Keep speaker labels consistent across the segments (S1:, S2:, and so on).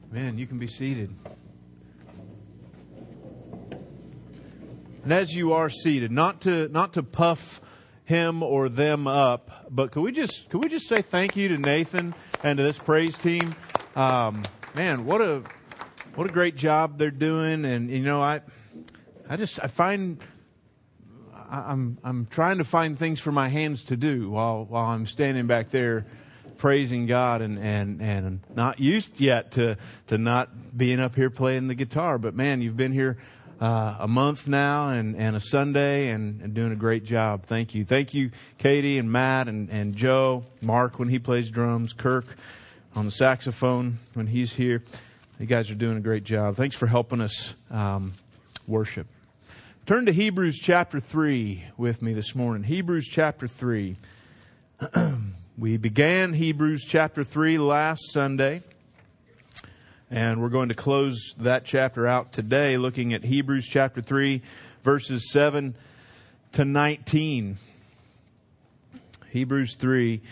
S1: Man, you can be seated. And as you are seated, not to puff him or them up, but could we just say thank you to Nathan and to this praise team? Man, what a great job they're doing. And you know, I'm trying to find things for my hands to do while I'm standing back there praising God and not used yet to not being up here playing the guitar. But man, you've been here a month now and a Sunday and doing a great job. Thank you. Thank you, Katie and Matt and Joe, Mark when he plays drums, Kirk on the saxophone when he's here. You guys are doing a great job. Thanks for helping us worship. Turn to Hebrews chapter 3 with me this morning. Hebrews chapter 3. We began Hebrews chapter 3 last Sunday, and we're going to close that chapter out today looking at Hebrews chapter 3, verses 7 to 19. Hebrews 3.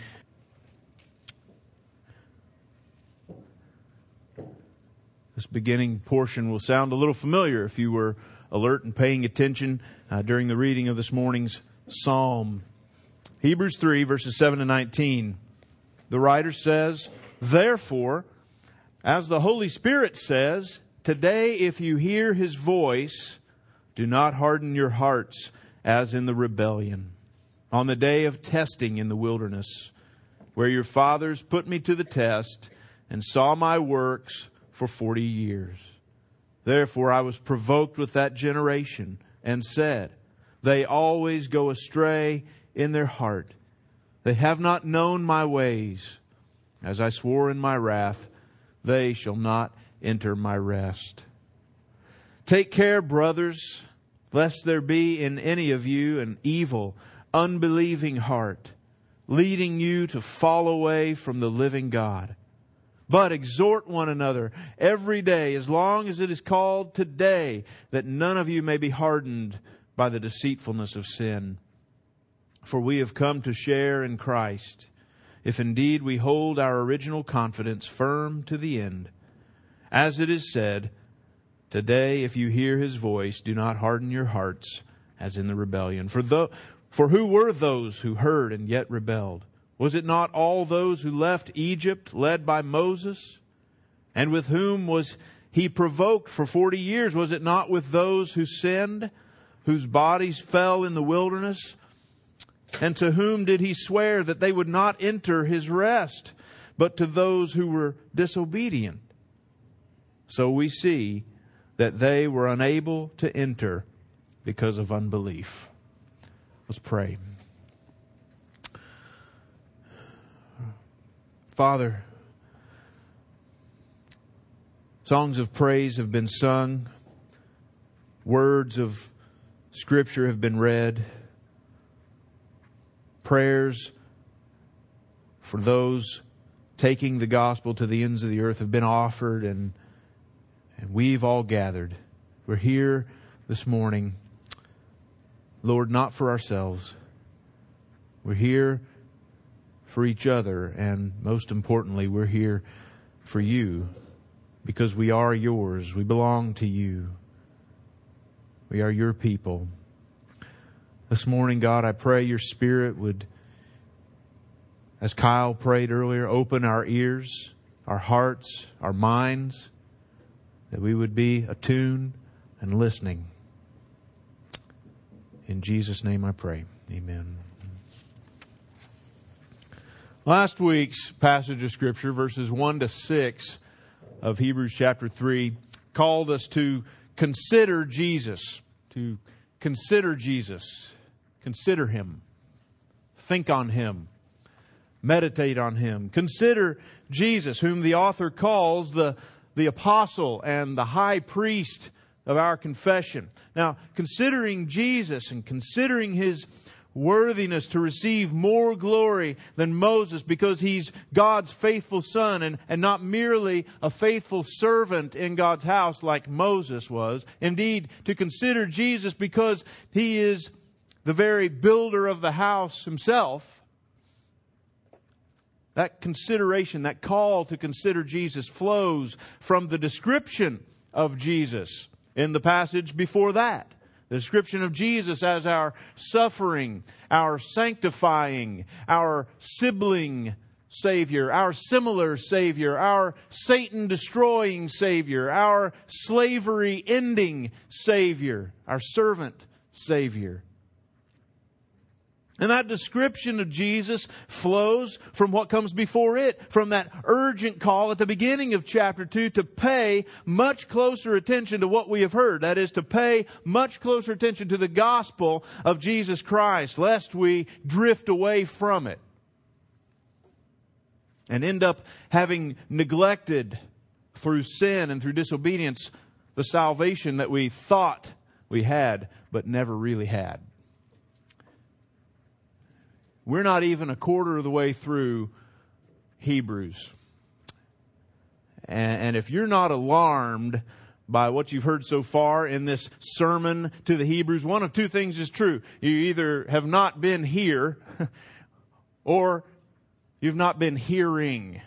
S1: This beginning portion will sound a little familiar if you were alert and paying attention during the reading of this morning's psalm. Hebrews 3, verses 7 to 19. The writer says, "Therefore, as the Holy Spirit says, today if you hear His voice, do not harden your hearts as in the rebellion, on the day of testing in the wilderness, where your fathers put me to the test and saw my works for 40 years. Therefore I was provoked with that generation and said, they always go astray in their heart. They have not known my ways. As I swore in my wrath, they shall not enter my rest. Take care, brothers, lest there be in any of you an evil, unbelieving heart, leading you to fall away from the living God. But exhort one another every day, as long as it is called today, that none of you may be hardened by the deceitfulness of sin. For we have come to share in Christ, if indeed we hold our original confidence firm to the end. As it is said, today if you hear His voice, do not harden your hearts as in the rebellion. For who were those who heard and yet rebelled? Was it not all those who left Egypt, led by Moses? And with whom was He provoked for 40 years? Was it not with those who sinned, whose bodies fell in the wilderness? And to whom did He swear that they would not enter His rest, but to those who were disobedient? So we see that they were unable to enter because of unbelief. Let's pray. Father, songs of praise have been sung. Words of Scripture have been read. Prayers for those taking the gospel to the ends of the earth have been offered, and we've all gathered. We're here this morning, Lord, not for ourselves. We're here for each other, and most importantly, we're here for You, because we are Yours. We belong to You. We are Your people. This morning, God, I pray Your Spirit would, as Kyle prayed earlier, open our ears, our hearts, our minds, that we would be attuned and listening. In Jesus' name I pray. Amen. Last week's passage of Scripture, verses 1 to 6 of Hebrews chapter 3, called us to consider Jesus. To consider Jesus. Consider Him. Think on Him. Meditate on Him. Consider Jesus, whom the author calls the apostle and the high priest of our confession. Now, considering Jesus and considering His worthiness to receive more glory than Moses because He's God's faithful son and not merely a faithful servant in God's house like Moses was. Indeed, to consider Jesus because He is the very builder of the house Himself. That consideration, that call to consider Jesus flows from the description of Jesus in the passage before that. The description of Jesus as our suffering, our sanctifying, our sibling Savior, our similar Savior, our Satan-destroying Savior, our slavery-ending Savior, our servant Savior. And that description of Jesus flows from what comes before it, from that urgent call at the beginning of chapter 2 to pay much closer attention to what we have heard. That is, to pay much closer attention to the gospel of Jesus Christ, lest we drift away from it and end up having neglected through sin and through disobedience the salvation that we thought we had but never really had. We're not even a quarter of the way through Hebrews. And if you're not alarmed by what you've heard so far in this sermon to the Hebrews, one of two things is true. You either have not been here or you've not been hearing.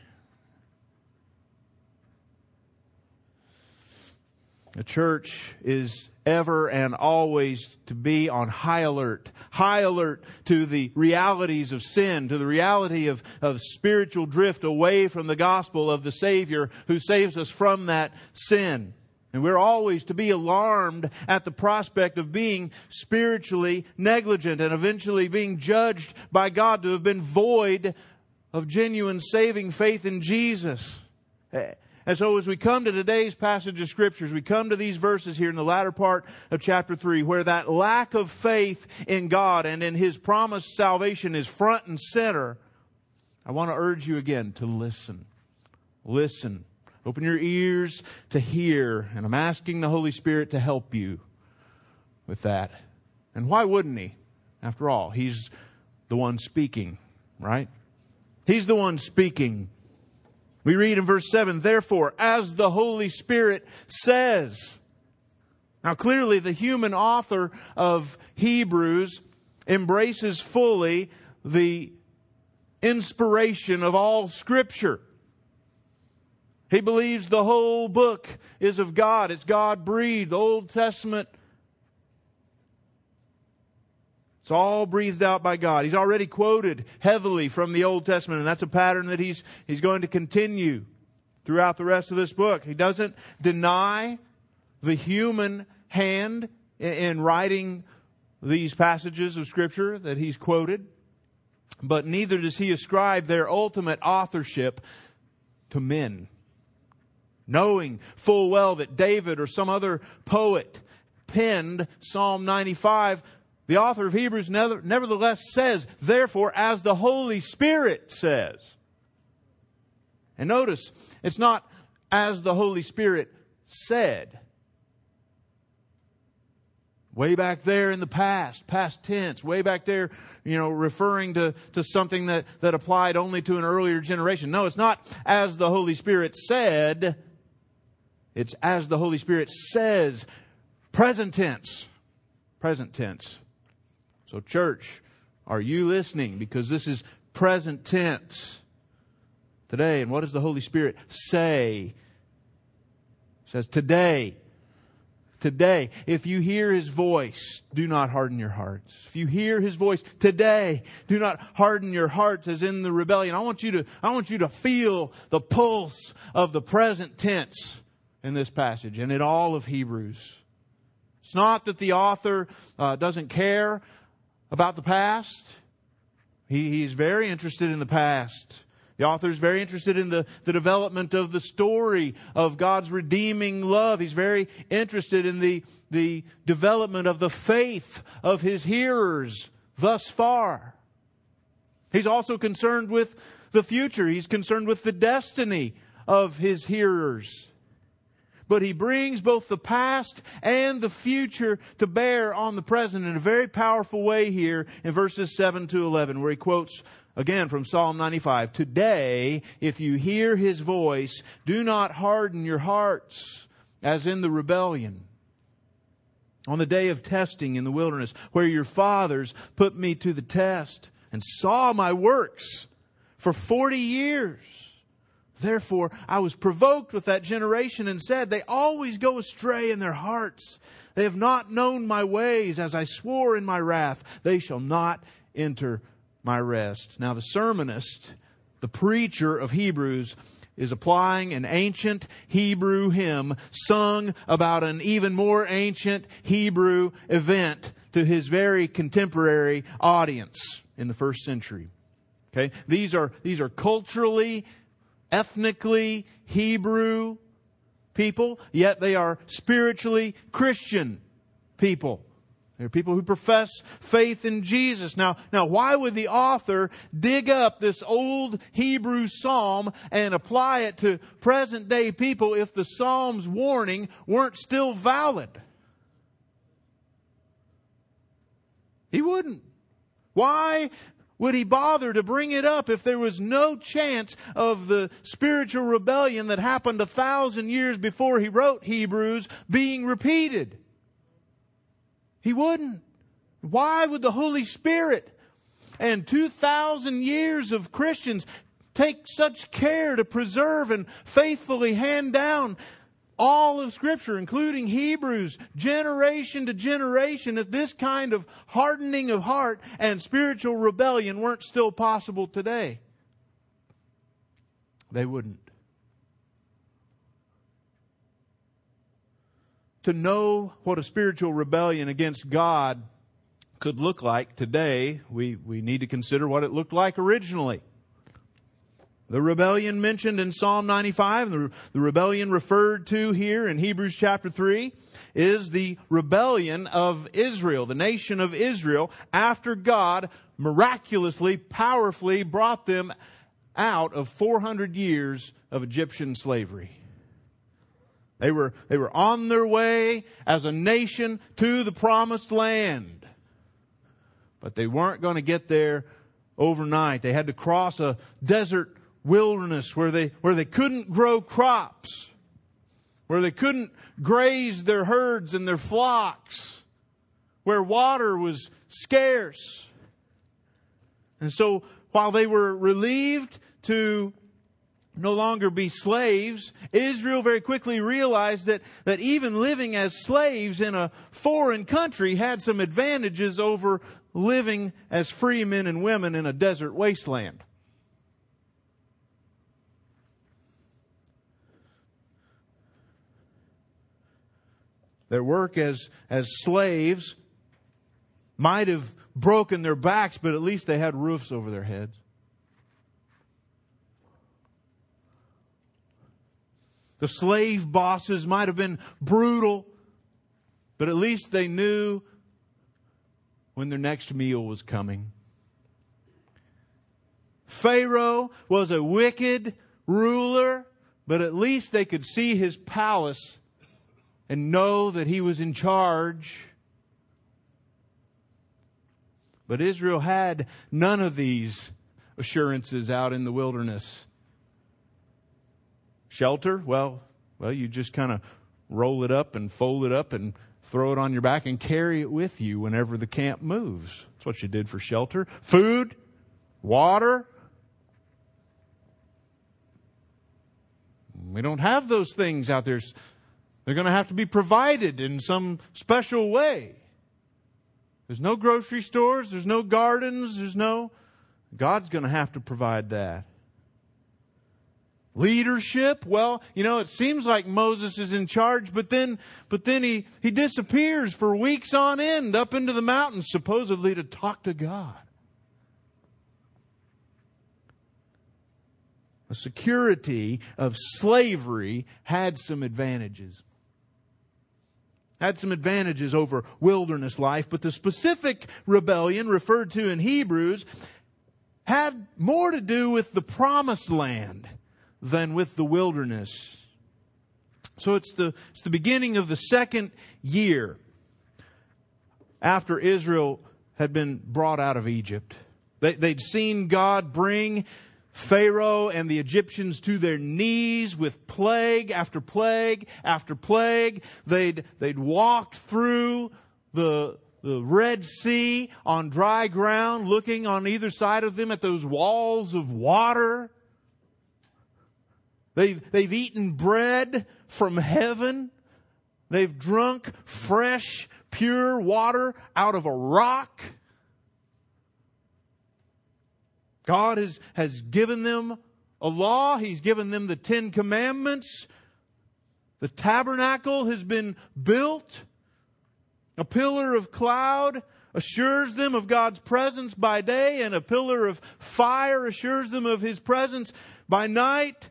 S1: The church is ever and always to be on high alert to the realities of sin, to the reality of spiritual drift away from the gospel of the Savior who saves us from that sin. And we're always to be alarmed at the prospect of being spiritually negligent and eventually being judged by God to have been void of genuine saving faith in Jesus. And so as we come to today's passage of Scriptures, we come to these verses here in the latter part of chapter 3, where that lack of faith in God and in His promised salvation is front and center. I want to urge you again to listen. Listen. Open your ears to hear. And I'm asking the Holy Spirit to help you with that. And why wouldn't He? After all, He's the one speaking, right? He's the one speaking. We read in verse 7, therefore, as the Holy Spirit says. Now clearly the human author of Hebrews embraces fully the inspiration of all Scripture. He believes the whole book is of God. It's God-breathed. The Old Testament, it's all breathed out by God. He's already quoted heavily from the Old Testament, and that's a pattern that he's going to continue throughout the rest of this book. He doesn't deny the human hand in writing these passages of Scripture that he's quoted, but neither does he ascribe their ultimate authorship to men. Knowing full well that David or some other poet penned Psalm 95, the author of Hebrews nevertheless says, therefore, as the Holy Spirit says. And notice, it's not as the Holy Spirit said. Way back there in the past tense, way back there, referring to something that applied only to an earlier generation. No, it's not as the Holy Spirit said. It's as the Holy Spirit says. Present tense. Present tense. So church, are you listening? Because this is present tense today. And what does the Holy Spirit say? It says today. Today, if you hear His voice, do not harden your hearts. If you hear His voice today, do not harden your hearts as in the rebellion. I want you to feel the pulse of the present tense in this passage and in all of Hebrews. It's not that the author doesn't care about the past. He's very interested in the past. The author is very interested in the development of the story of God's redeeming love. He's very interested in the development of the faith of His hearers thus far. He's also concerned with the future. He's concerned with the destiny of His hearers. But He brings both the past and the future to bear on the present in a very powerful way here in verses 7 to 11, where He quotes again from Psalm 95. Today, if you hear His voice, do not harden your hearts as in the rebellion. On the day of testing in the wilderness, where your fathers put me to the test and saw my works. for 40 years. Therefore, I was provoked with that generation and said, they always go astray in their hearts. They have not known my ways, as I swore in my wrath. They shall not enter my rest. Now the sermonist, the preacher of Hebrews, is applying an ancient Hebrew hymn sung about an even more ancient Hebrew event to his very contemporary audience in the first century. Okay? These are culturally, ethnically Hebrew people, yet they are spiritually Christian people. They're people who profess faith in Jesus. Now, why would the author dig up this old Hebrew psalm and apply it to present day people if the psalm's warning weren't still valid? He wouldn't. Why would he bother to bring it up if there was no chance of the spiritual rebellion that happened 1,000 years before he wrote Hebrews being repeated? He wouldn't. Why would the Holy Spirit and 2,000 years of Christians take such care to preserve and faithfully hand down all of Scripture, including Hebrews, generation to generation, if this kind of hardening of heart and spiritual rebellion weren't still possible today? They wouldn't. To know what a spiritual rebellion against God could look like today, we need to consider what it looked like originally. The rebellion mentioned in Psalm 95, the rebellion referred to here in Hebrews chapter 3, is the rebellion of Israel, the nation of Israel, after God miraculously, powerfully brought them out of 400 years of Egyptian slavery. They were on their way as a nation to the promised land. But they weren't going to get there overnight. They had to cross a desert wilderness where they couldn't grow crops, where they couldn't graze their herds and their flocks, where water was scarce. And so while they were relieved to no longer be slaves, Israel very quickly realized that even living as slaves in a foreign country had some advantages over living as free men and women in a desert wasteland. Their work as slaves might have broken their backs, but at least they had roofs over their heads. The slave bosses might have been brutal, but at least they knew when their next meal was coming. Pharaoh was a wicked ruler, but at least they could see his palace and know that he was in charge. But Israel had none of these assurances out in the wilderness. Shelter? Well, you just kind of roll it up and fold it up and throw it on your back and carry it with you whenever the camp moves. That's what you did for shelter. Food? Water? We don't have those things out there. They're going to have to be provided in some special way. There's no grocery stores. There's no gardens. God's going to have to provide that. Leadership? Well, it seems like Moses is in charge, but then he disappears for weeks on end up into the mountains, supposedly to talk to God. The security of slavery had some advantages. Had some advantages over wilderness life, but the specific rebellion referred to in Hebrews had more to do with the promised land than with the wilderness. So it's the beginning of the second year after Israel had been brought out of Egypt. They'd seen God bring Pharaoh and the Egyptians to their knees with plague after plague after plague. They'd walked through the Red Sea on dry ground, looking on either side of them at those walls of water. They've eaten bread from heaven. They've drunk fresh, pure water out of a rock. God has given them a law. He's given them the 10 Commandments. The tabernacle has been built. A pillar of cloud assures them of God's presence by day, and a pillar of fire assures them of His presence by night.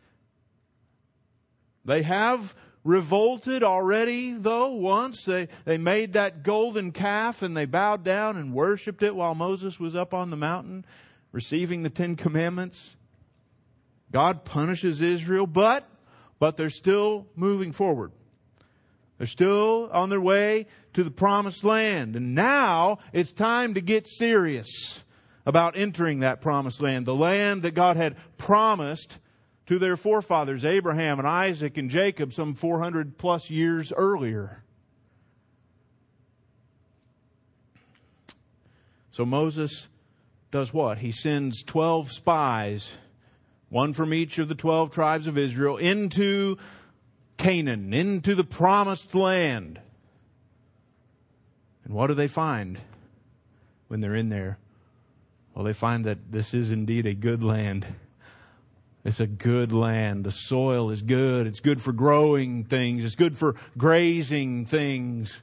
S1: They have revolted already, though, once. They made that golden calf and they bowed down and worshipped it while Moses was up on the mountain receiving the 10 Commandments. God punishes Israel, but they're still moving forward. They're still on their way to the promised land. And now it's time to get serious about entering that promised land. The land that God had promised to their forefathers, Abraham and Isaac and Jacob, some 400 plus years earlier. So Moses does what? He sends 12 spies, one from each of the 12 tribes of Israel, into Canaan, into the promised land. And what do they find when they're in there? Well, they find that this is indeed a good land. It's a good land. The soil is good. It's good for growing things. It's good for grazing things.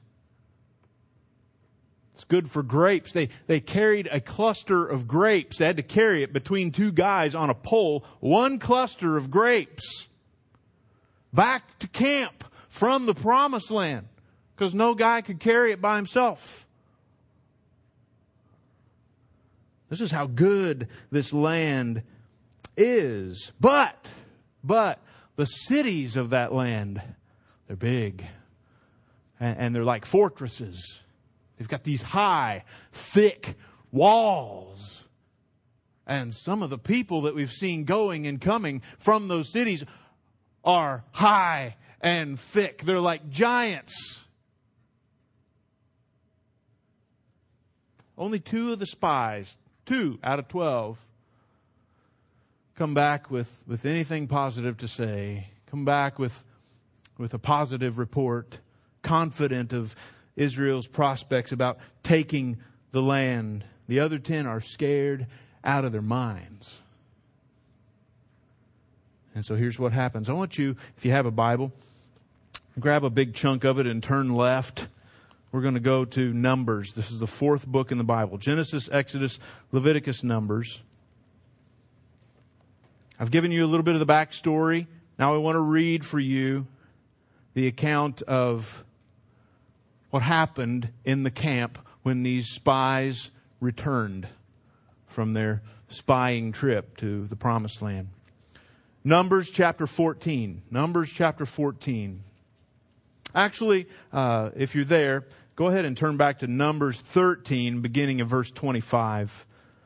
S1: It's good for grapes. They carried a cluster of grapes. They had to carry it between two guys on a pole. One cluster of grapes. Back to camp from the promised land. Because no guy could carry it by himself. This is how good this land is. But the cities of that land, they're big. And they're like fortresses. They've got these high, thick walls. And some of the people that we've seen going and coming from those cities are high and thick. They're like giants. Only 2 of the spies, 2 out of 12, come back with anything positive to say. Come back with a positive report, confident of Israel's prospects about taking the land. The other 10 are scared out of their minds. And so here's what happens. I want you, if you have a Bible, grab a big chunk of it and turn left. We're going to go to Numbers. This is the 4th book in the Bible. Genesis, Exodus, Leviticus, Numbers. I've given you a little bit of the backstory. Now I want to read for you the account of what happened in the camp when these spies returned from their spying trip to the Promised Land. Numbers chapter 14. Numbers chapter 14. Actually, if you're there, go ahead and turn back to Numbers 13, beginning of verse 25.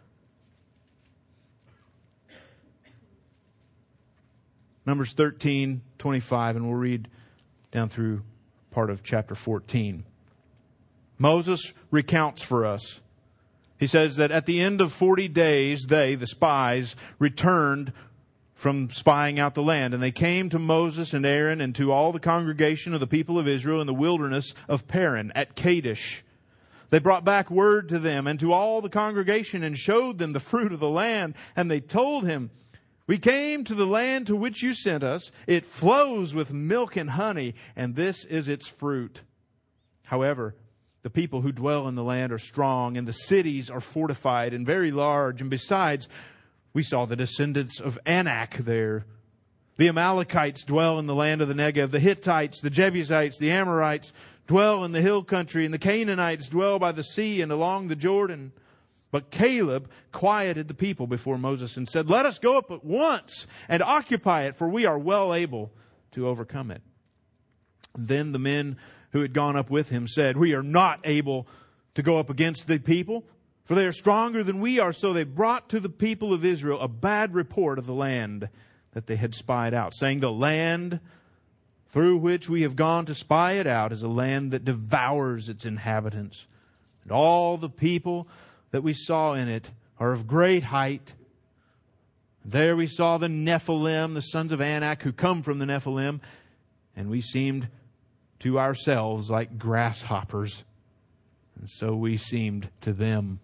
S1: Numbers 13, 25, and we'll read down through part of chapter 14. Moses recounts for us. He says that at the end of 40 days, they, the spies, returned from spying out the land. And they came to Moses and Aaron and to all the congregation of the people of Israel in the wilderness of Paran at Kadesh. They brought back word to them and to all the congregation and showed them the fruit of the land. And they told him, "We came to the land to which you sent us. It flows with milk and honey, and this is its fruit. However, the people who dwell in the land are strong, and the cities are fortified and very large. And besides, we saw the descendants of Anak there. The Amalekites dwell in the land of the Negev. The Hittites, the Jebusites, the Amorites dwell in the hill country, and the Canaanites dwell by the sea and along the Jordan." But Caleb quieted the people before Moses and said, "Let us go up at once and occupy it, for we are well able to overcome it." Then the men who had gone up with him said, "We are not able to go up against the people, for they are stronger than we are." So they brought to the people of Israel a bad report of the land that they had spied out, saying, "The land through which we have gone to spy it out is a land that devours its inhabitants. And all the people that we saw in it are of great height. There we saw the Nephilim, the sons of Anak, who come from the Nephilim, and we seemed to ourselves like grasshoppers, and so we seemed to them.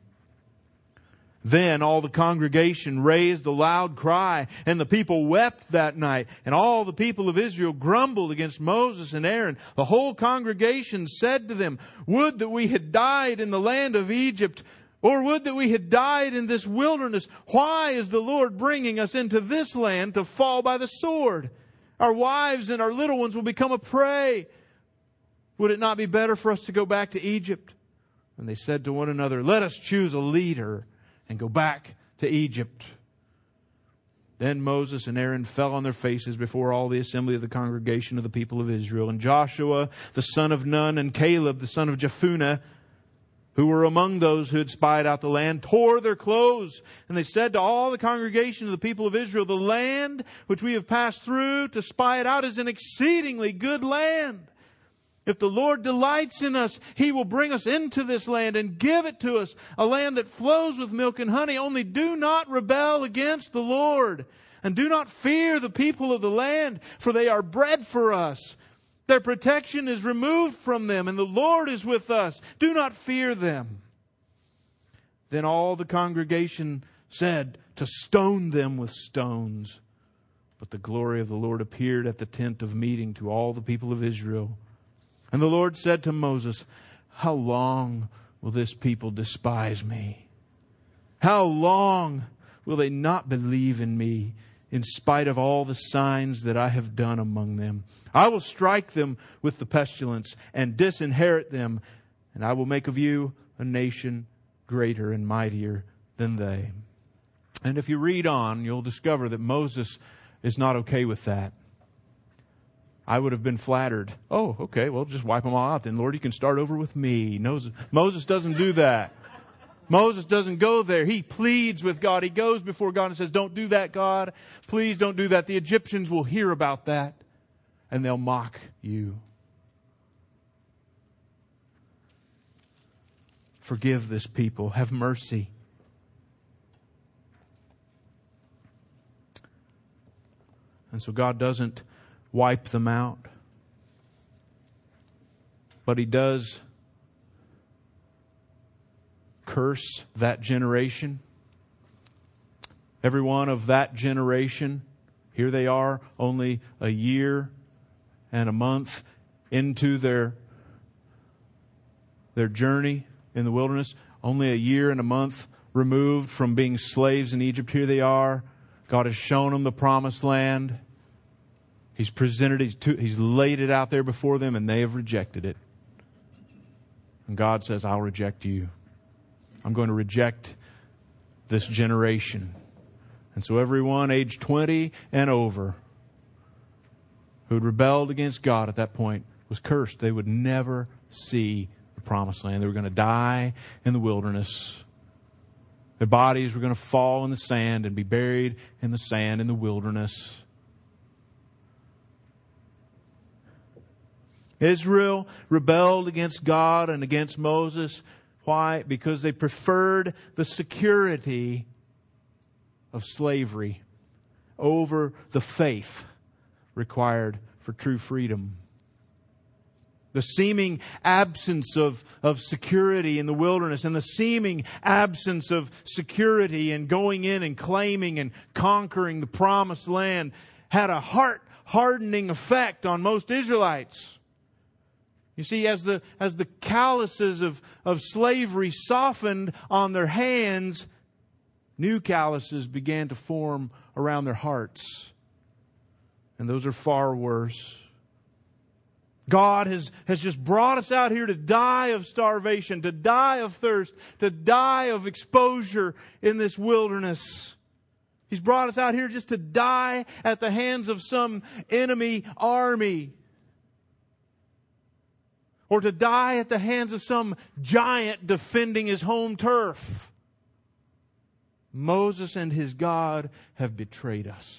S1: Then all the congregation raised a loud cry, and the people wept that night. And all the people of Israel grumbled against Moses and Aaron. The whole congregation said to them, "Would that we had died in the land of Egypt, or would that we had died in this wilderness. Why is the Lord bringing us into this land to fall by the sword? Our wives and our little ones will become a prey. Would it not be better for us to go back to Egypt?" And they said to one another, "Let us choose a leader and go back to Egypt." Then Moses and Aaron fell on their faces before all the assembly of the congregation of the people of Israel. And Joshua, the son of Nun, and Caleb, the son of Jephunneh, who were among those who had spied out the land, tore their clothes. And they said to all the congregation of the people of Israel, "The land which we have passed through to spy it out is an exceedingly good land. If the Lord delights in us, He will bring us into this land and give it to us, a land that flows with milk and honey. Only do not rebel against the Lord, and do not fear the people of the land, for they are bread for us. Their protection is removed from them, and the Lord is with us. Do not fear them." Then all the congregation said to stone them with stones. But the glory of the Lord appeared at the tent of meeting to all the people of Israel. And the Lord said to Moses, "How long will this people despise me? How long will they not believe in me, in spite of all the signs that I have done among them? I will strike them with the pestilence and disinherit them, and I will make of you a nation greater and mightier than they." And if you read on, you'll discover that Moses is not okay with that. I would have been flattered. "Oh, okay, well, just wipe them all out then. Lord, you can start over with me." Moses doesn't do that. Moses doesn't go there. He pleads with God. He goes before God and says, "Don't do that, God. Please don't do that. The Egyptians will hear about that, and they'll mock you. Forgive this people. Have mercy." And so God doesn't wipe them out, but He does curse that generation. Everyone of that generation, here they are, only a year and a month into their journey in the wilderness, only a year and a month removed from being slaves in Egypt. Here they are. God has shown them the promised land. He's presented it, He's laid it out there before them, and they have rejected it. And God says, "I'll reject you. I'm going to reject this generation." And so everyone age 20 and over who had rebelled against God at that point was cursed. They would never see the promised land. They were going to die in the wilderness. Their bodies were going to fall in the sand and be buried in the sand in the wilderness. Israel rebelled against God and against Moses. Why? Because they preferred the security of slavery over the faith required for true freedom. The seeming absence of security in the wilderness, and the seeming absence of security in going in and claiming and conquering the promised land had a heart-hardening effect on most Israelites. You see, as the calluses of slavery softened on their hands, new calluses began to form around their hearts. And those are far worse. God has just brought us out here to die of starvation, to die of thirst, to die of exposure in this wilderness. He's brought us out here just to die at the hands of some enemy army, or to die at the hands of some giant defending his home turf. Moses and his God have betrayed us.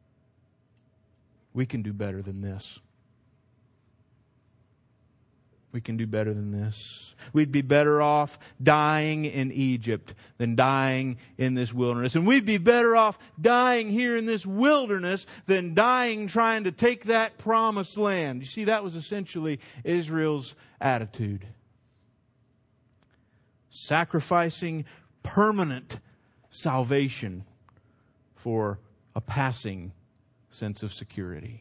S1: We can do better than this. We can do better than this. We'd be better off dying in Egypt than dying in this wilderness. And we'd be better off dying here in this wilderness than dying trying to take that promised land. You see, that was essentially Israel's attitude. Sacrificing permanent salvation for a passing sense of security.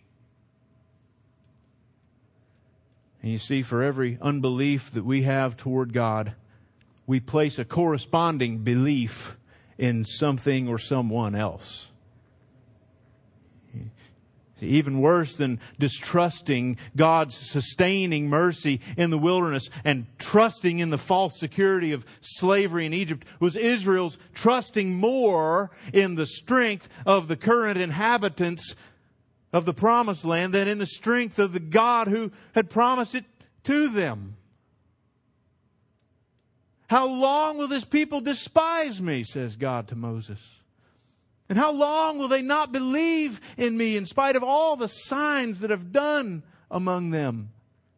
S1: And you see, for every unbelief that we have toward God, we place a corresponding belief in something or someone else. Even worse than distrusting God's sustaining mercy in the wilderness and trusting in the false security of slavery in Egypt was Israel's trusting more in the strength of the current inhabitants of the promised land than in the strength of the God who had promised it to them. How long will this people despise me, says God to Moses? And how long will they not believe in me in spite of all the signs that I've done among them?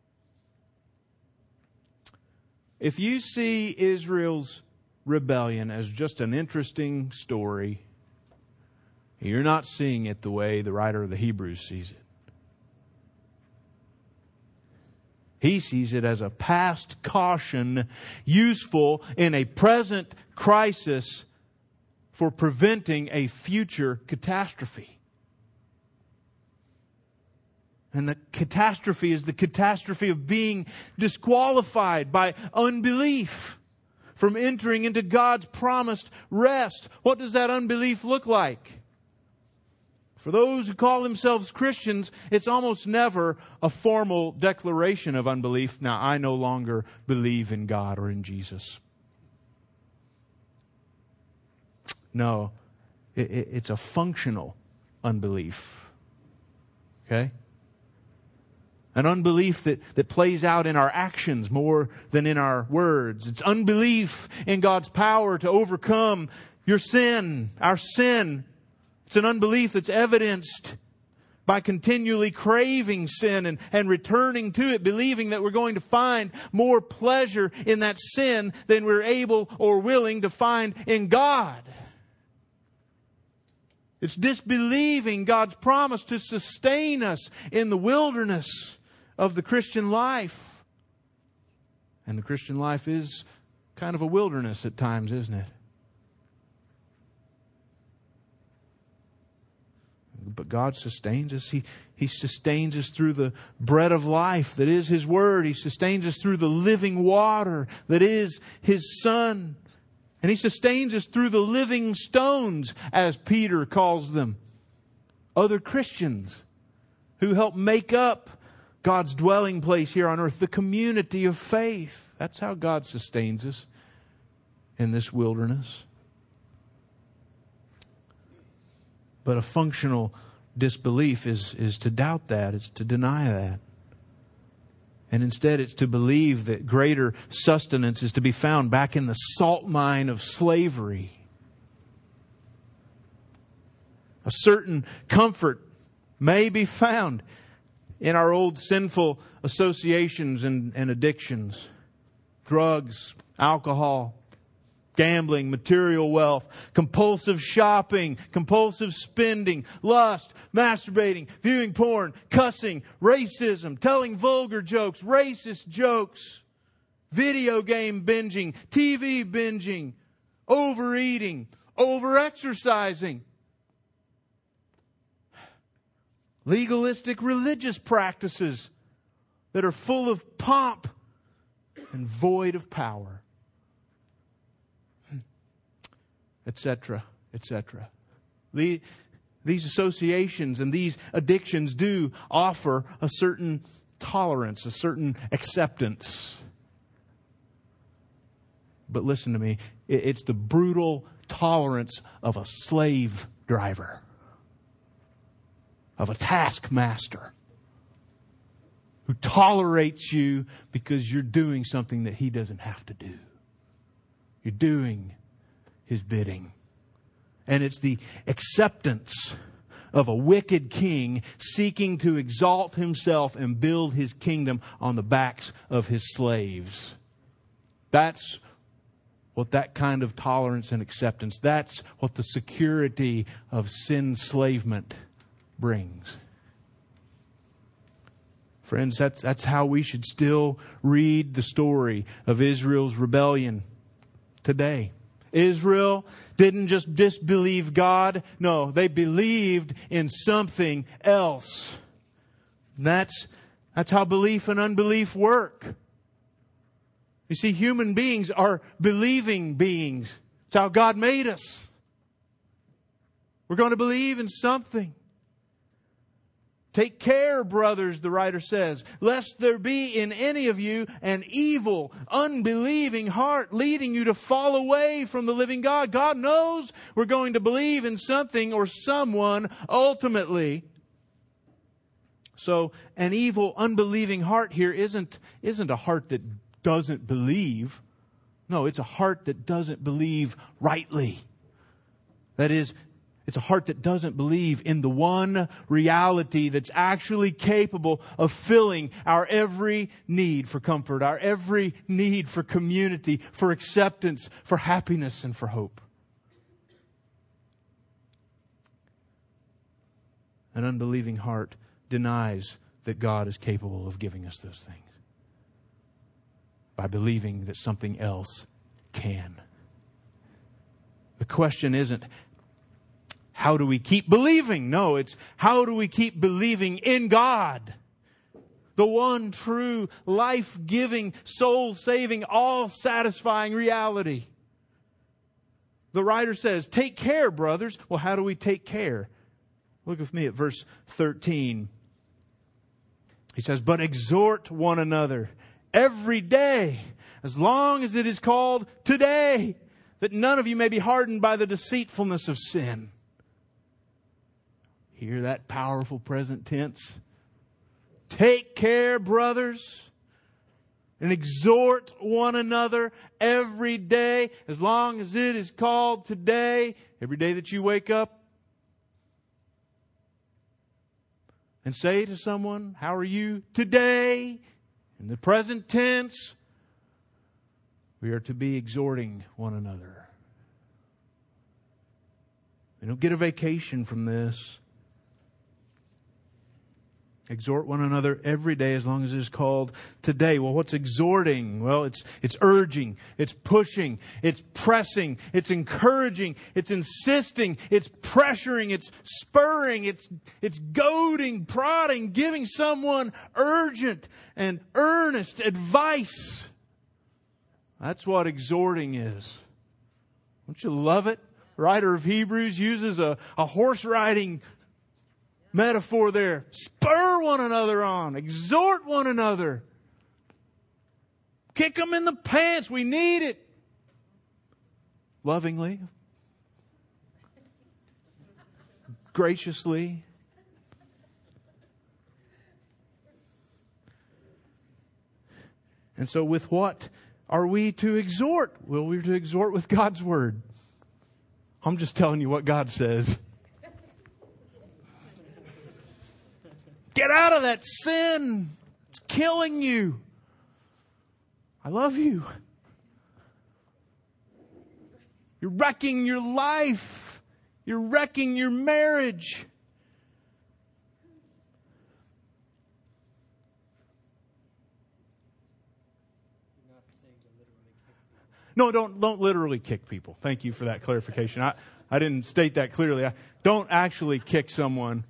S1: If you see Israel's rebellion as just an interesting story, you're not seeing it the way the writer of the Hebrews sees it. He sees it as a past caution useful in a present crisis for preventing a future catastrophe. And the catastrophe is the catastrophe of being disqualified by unbelief from entering into God's promised rest. What does that unbelief look like? For those who call themselves Christians, it's almost never a formal declaration of unbelief. Now, I no longer believe in God or in Jesus. No, it's a functional unbelief. Okay? An unbelief that plays out in our actions more than in our words. It's unbelief in God's power to overcome your sin, our sin. It's an unbelief that's evidenced by continually craving sin and returning to it, believing that we're going to find more pleasure in that sin than we're able or willing to find in God. It's disbelieving God's promise to sustain us in the wilderness of the Christian life. And the Christian life is kind of a wilderness at times, isn't it? But God sustains us. He sustains us through the bread of life that is His Word. He sustains us through the living water that is His Son. And He sustains us through the living stones, as Peter calls them. Other Christians who help make up God's dwelling place here on earth, the community of faith. That's how God sustains us in this wilderness. But a functional disbelief is to doubt that. It's to deny that. And instead it's to believe that greater sustenance is to be found back in the salt mine of slavery. A certain comfort may be found in our old sinful associations and addictions. Drugs, alcohol, gambling, material wealth, compulsive shopping, compulsive spending, lust, masturbating, viewing porn, cussing, racism, telling vulgar jokes, racist jokes, video game binging, TV binging, overeating, overexercising, legalistic religious practices that are full of pomp and void of power. Etc., etc. These associations and these addictions do offer a certain tolerance, a certain acceptance. But listen to me, it's the brutal tolerance of a slave driver, of a taskmaster, who tolerates you because you're doing something that he doesn't have to do. You're doing His bidding. And it's the acceptance of a wicked king seeking to exalt himself and build his kingdom on the backs of his slaves. That's what that kind of tolerance and acceptance, that's what the security of sin enslavement brings. Friends, that's how we should still read the story of Israel's rebellion today. Israel didn't just disbelieve God. No, they believed in something else. That's how belief and unbelief work. You see, human beings are believing beings. It's how God made us. We're going to believe in something. Take care, brothers, the writer says, lest there be in any of you an evil, unbelieving heart leading you to fall away from the living God. God knows we're going to believe in something or someone ultimately. So an evil, unbelieving heart here isn't a heart that doesn't believe. No, it's a heart that doesn't believe rightly. That is, it's a heart that doesn't believe in the one reality that's actually capable of filling our every need for comfort, our every need for community, for acceptance, for happiness, and for hope. An unbelieving heart denies that God is capable of giving us those things by believing that something else can. The question isn't, how do we keep believing? No, it's how do we keep believing in God? The one true, life-giving, soul-saving, all-satisfying reality. The writer says, take care, brothers. Well, how do we take care? Look with me at verse 13. He says, but exhort one another every day, as long as it is called today, that none of you may be hardened by the deceitfulness of sin. Hear that powerful present tense? Take care, brothers, and exhort one another every day, as long as it is called today. Every day that you wake up and say to someone, how are you today? In the present tense, we are to be exhorting one another. We don't get a vacation from this. Exhort one another every day as long as it is called today. Well, what's exhorting? Well, it's urging, it's pushing, it's pressing, it's encouraging, it's insisting, it's pressuring, it's spurring, it's goading, prodding, giving someone urgent and earnest advice. That's what exhorting is. Don't you love it? The writer of Hebrews uses a horse riding metaphor there. Spur one another on. Exhort one another. Kick them in the pants. We need it. Lovingly. Graciously. And so with what are we to exhort? Well, we're to exhort with God's Word. I'm just telling you what God says. Get out of that sin. It's killing you. I love you. You're wrecking your life. You're wrecking your marriage. No, don't literally kick people. Thank you for that clarification. I didn't state that clearly. Don't actually kick someone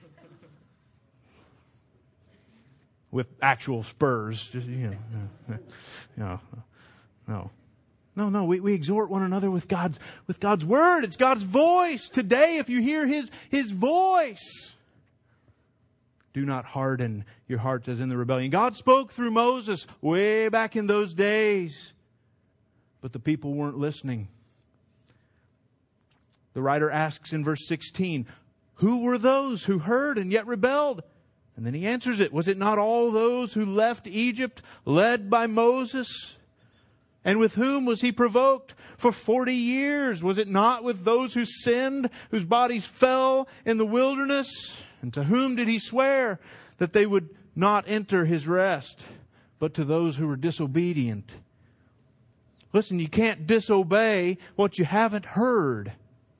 S1: with actual spurs. Just, No. We exhort one another with God's Word. It's God's voice. Today, if you hear His voice, do not harden your hearts as in the rebellion. God spoke through Moses way back in those days, but the people weren't listening. The writer asks in verse 16, who were those who heard and yet rebelled? And then he answers it. Was it not all those who left Egypt led by Moses? And with whom was He provoked? For 40 years. Was it not with those who sinned, whose bodies fell in the wilderness? And to whom did He swear that they would not enter His rest, but to those who were disobedient? Listen, you can't disobey what you haven't heard.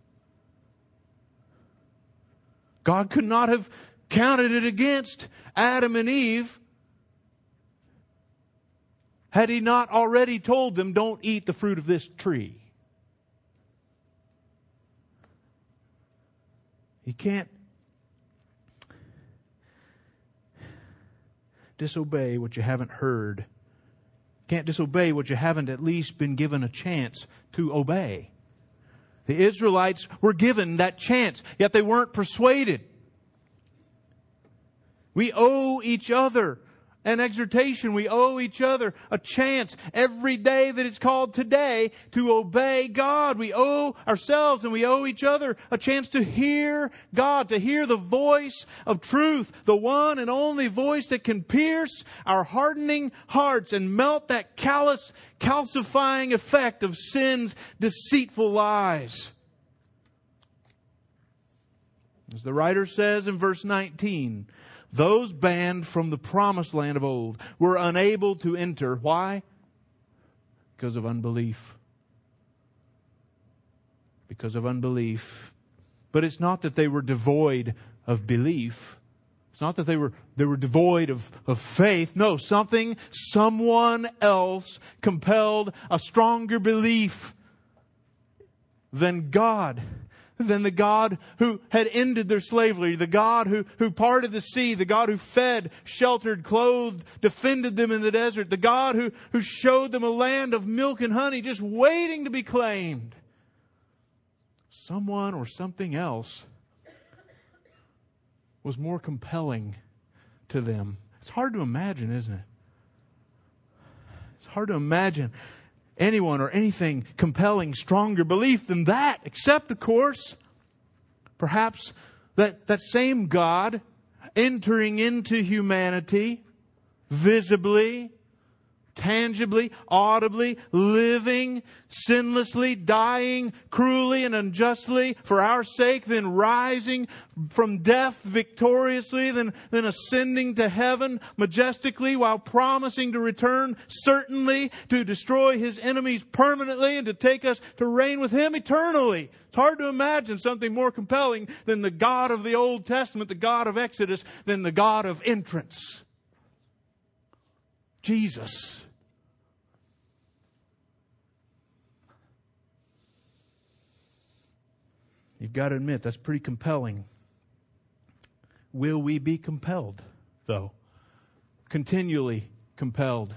S1: God could not have counted it against Adam and Eve had He not already told them, don't eat the fruit of this tree. You can't disobey what you haven't heard. You can't disobey what you haven't at least been given a chance to obey. The Israelites were given that chance, yet they weren't persuaded. We owe each other an exhortation. We owe each other a chance every day that it's called today to obey God. We owe ourselves and we owe each other a chance to hear God, to hear the voice of truth, the one and only voice that can pierce our hardening hearts and melt that callous, calcifying effect of sin's deceitful lies. As the writer says in verse 19, those banned from the promised land of old were unable to enter. Why? Because of unbelief. Because of unbelief. But it's not that they were devoid of belief. It's not that they were devoid of faith. No, someone else compelled a stronger belief than God. Than the God who had ended their slavery, the God who parted the sea, the God who fed, sheltered, clothed, defended them in the desert, the God who showed them a land of milk and honey just waiting to be claimed. Someone or something else was more compelling to them. It's hard to imagine, isn't it? It's hard to imagine anyone or anything compelling stronger belief than that, except, of course, perhaps that same God entering into humanity visibly, tangibly, audibly, living, sinlessly, dying cruelly and unjustly for our sake, then rising from death victoriously, then ascending to heaven majestically while promising to return certainly to destroy His enemies permanently and to take us to reign with Him eternally. It's hard to imagine something more compelling than the God of the Old Testament, the God of Exodus, than the God of entrance. Jesus. You've got to admit, that's pretty compelling. Will we be compelled, though? Continually compelled.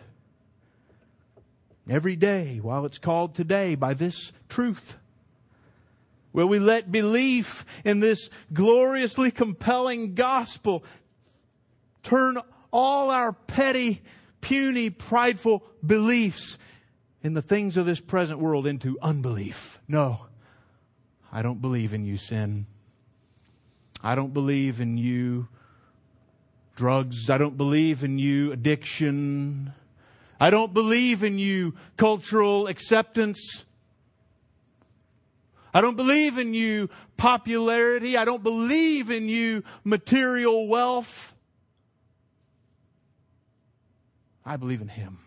S1: Every day, while it's called today, by this truth. Will we let belief in this gloriously compelling gospel turn all our petty, puny, prideful beliefs in the things of this present world into unbelief? No. I don't believe in you, sin. I don't believe in you, drugs. I don't believe in you, addiction. I don't believe in you, cultural acceptance. I don't believe in you, popularity. I don't believe in you, material wealth. I believe in Him.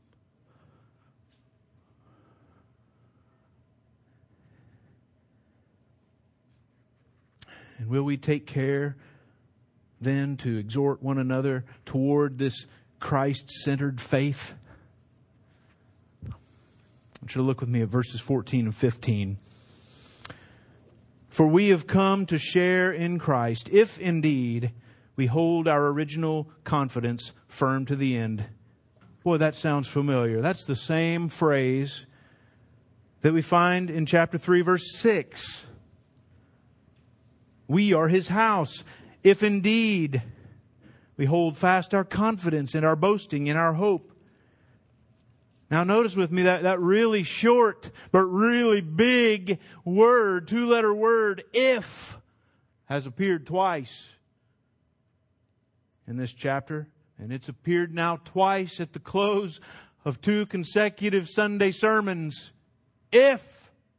S1: And will we take care then to exhort one another toward this Christ-centered faith? I want you to look with me at verses 14 and 15. For we have come to share in Christ, if indeed we hold our original confidence firm to the end. Boy, that sounds familiar. That's the same phrase that we find in chapter 3, verse 6. We are His house, if indeed we hold fast our confidence and our boasting in our hope. Now notice with me that really short but really big word, two-letter word, if, has appeared twice in this chapter. And it's appeared now twice at the close of 2 consecutive Sunday sermons. If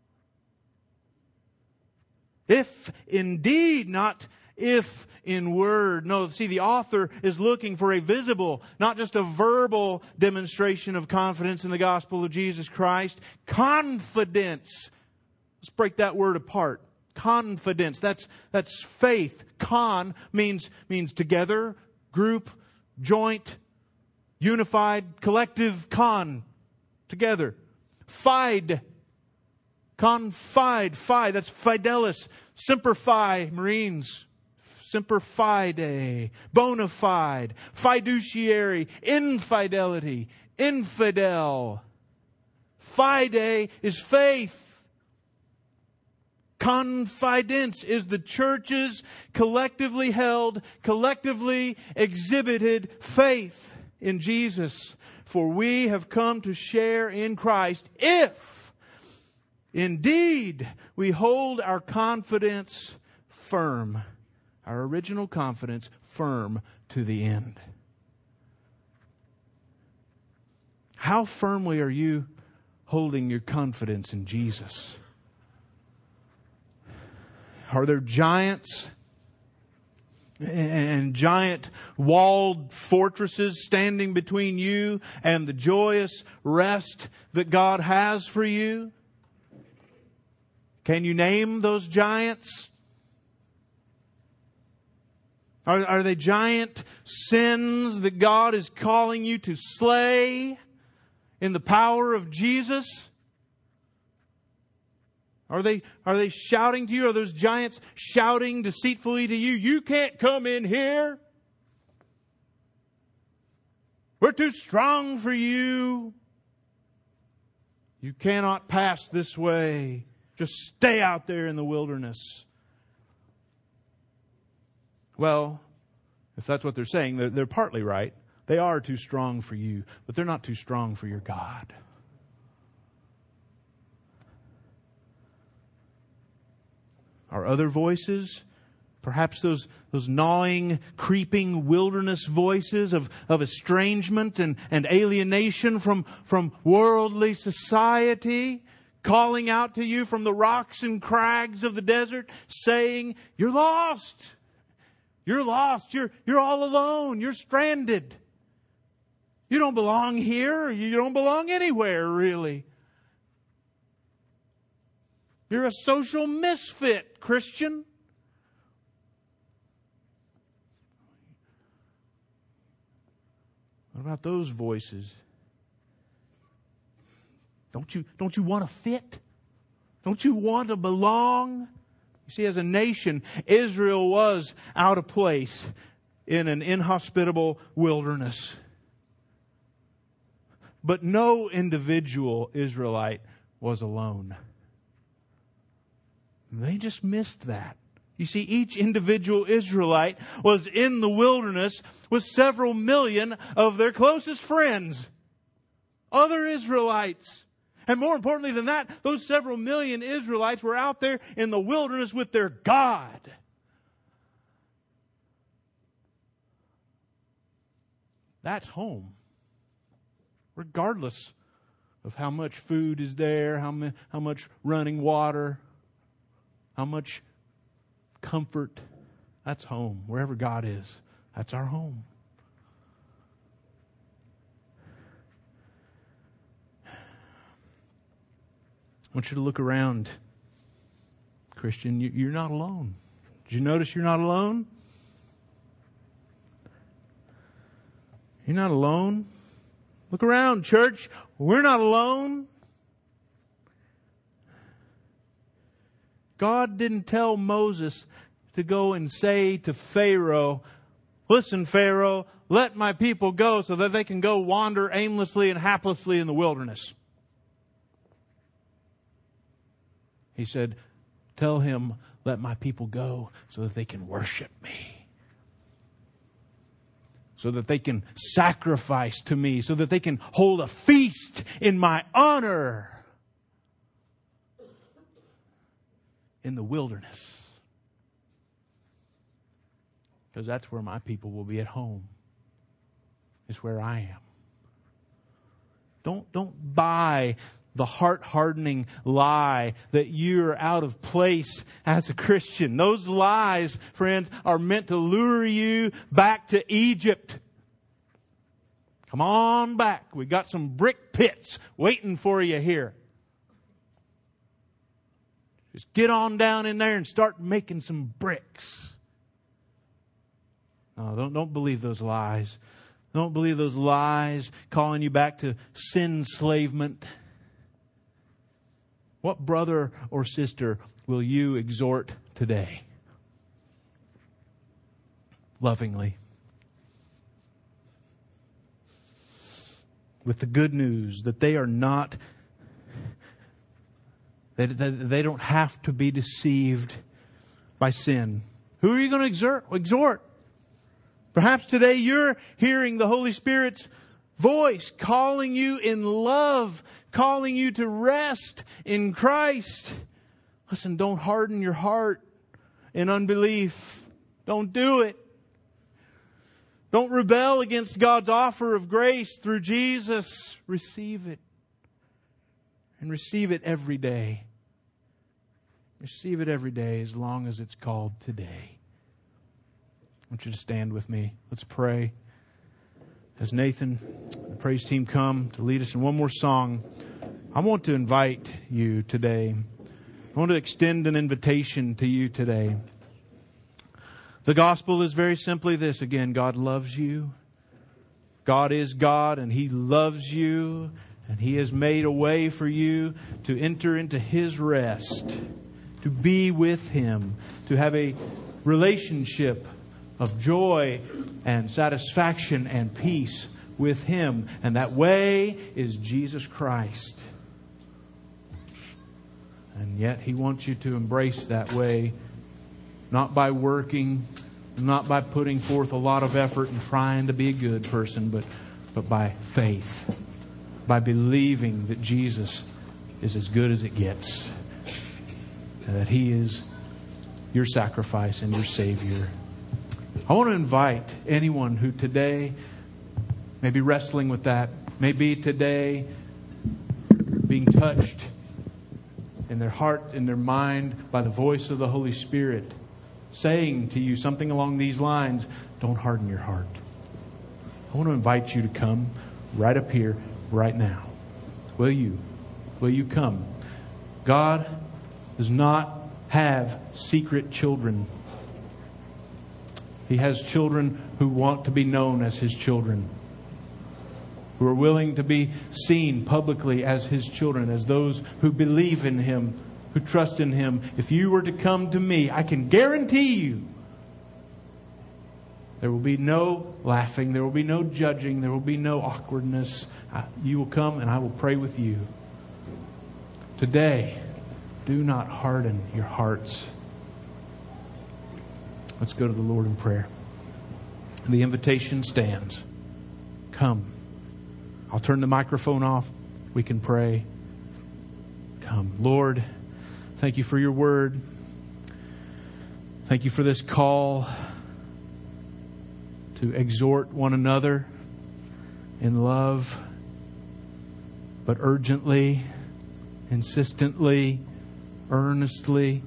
S1: indeed, not if in word. No, see, the author is looking for a visible, not just a verbal demonstration of confidence in the gospel of Jesus Christ. Confidence. Let's break that word apart. Confidence. That's faith. Con means together, group, joint, unified, collective. Con, together. Fide. Confide. Fide. That's fidelis. Semper Fi, Marines. Semper Fide. Bona fide. Fiduciary. Infidelity. Infidel. Fide is faith. Confidence is the church's collectively held, collectively exhibited faith in Jesus. For we have come to share in Christ if indeed we hold our confidence firm, our original confidence firm to the end. How firmly are you holding your confidence in Jesus? Are there giants and giant walled fortresses standing between you and the joyous rest that God has for you? Can you name those giants? Are they giant sins that God is calling you to slay in the power of Jesus? Are they shouting to you? Are those giants shouting deceitfully to you? You can't come in here. We're too strong for you. You cannot pass this way. Just stay out there in the wilderness. Well, if that's what they're saying, they're partly right. They are too strong for you, but they're not too strong for your God. Are other voices, perhaps those gnawing, creeping wilderness voices of estrangement and alienation from worldly society, calling out to you from the rocks and crags of the desert, saying, "You're lost. You're lost. You're all alone. You're stranded. You don't belong here. You don't belong anywhere, really. You're a social misfit, Christian." What about those voices? Don't you want to fit? Don't you want to belong? You see, as a nation, Israel was out of place in an inhospitable wilderness. But no individual Israelite was alone. They just missed that. You see, each individual Israelite was in the wilderness with several million of their closest friends, other Israelites. And more importantly than that, those several million Israelites were out there in the wilderness with their God. That's home. Regardless of how much food is there, how much running water, how much comfort, that's home. Wherever God is, that's our home. I want you to look around, Christian. You're not alone. Did you notice you're not alone? You're not alone. Look around, church. We're not alone. God didn't tell Moses to go and say to Pharaoh, "Listen, Pharaoh, let my people go so that they can go wander aimlessly and haplessly in the wilderness." He said, "Tell him, let my people go so that they can worship me. So that they can sacrifice to me. So that they can hold a feast in my honor. In the wilderness. Because that's where my people will be at home. It's where I am. Don't buy the heart-hardening lie that you're out of place as a Christian. Those lies, friends, are meant to lure you back to Egypt. Come on back. We got some brick pits waiting for you here. Just get on down in there and start making some bricks. No, don't believe those lies. Don't believe those lies calling you back to sin enslavement. What brother or sister will you exhort today? Lovingly. With the good news that they are not, they don't have to be deceived by sin. Who are you going to exhort? Perhaps today you're hearing the Holy Spirit's voice calling you in love, calling you to rest in Christ. Listen, don't harden your heart in unbelief. Don't do it. Don't rebel against God's offer of grace through Jesus. Receive it. And receive it every day. Receive it every day as long as it's called today. I want you to stand with me. Let's pray. As Nathan, the praise team come to lead us in one more song, I want to invite you today. I want to extend an invitation to you today. The gospel is very simply this. Again, God loves you. God is God and He loves you. And He has made a way for you to enter into His rest, to be with Him, to have a relationship of joy and satisfaction and peace with Him. And that way is Jesus Christ. And yet He wants you to embrace that way, not by working, not by putting forth a lot of effort and trying to be a good person, but by faith, by believing that Jesus is as good as it gets, and that He is your sacrifice and your Savior. I want to invite anyone who today may be wrestling with that, may be today being touched in their heart, in their mind, by the voice of the Holy Spirit, saying to you something along these lines, don't harden your heart. I want to invite you to come right up here, right now. Will you? Will you come? God does not have secret children. He has children who want to be known as His children, who are willing to be seen publicly as His children, as those who believe in Him, who trust in Him. If you were to come to me, I can guarantee you there will be no laughing, there will be no judging, there will be no awkwardness. You will come and I will pray with you. Today, do not harden your hearts. Let's go to the Lord in prayer. The invitation stands. Come. I'll turn the microphone off. We can pray. Come. Lord, thank You for Your word. Thank You for this call to exhort one another in love, but urgently, insistently, earnestly,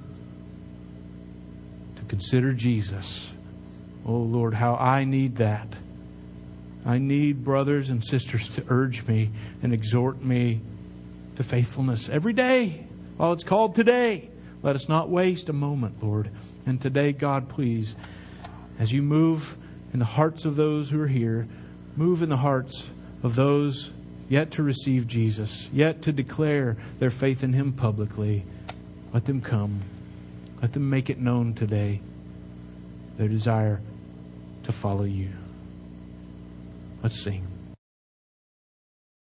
S1: to consider Jesus. Oh Lord, how I need that. I need brothers and sisters to urge me and exhort me to faithfulness every day while it's called today. Let us not waste a moment, Lord. And today, God, please, as You move in the hearts of those who are here, move in the hearts of those yet to receive Jesus, yet to declare their faith in Him publicly. Let them come. Let them make it known today, their desire to follow You. Let's sing.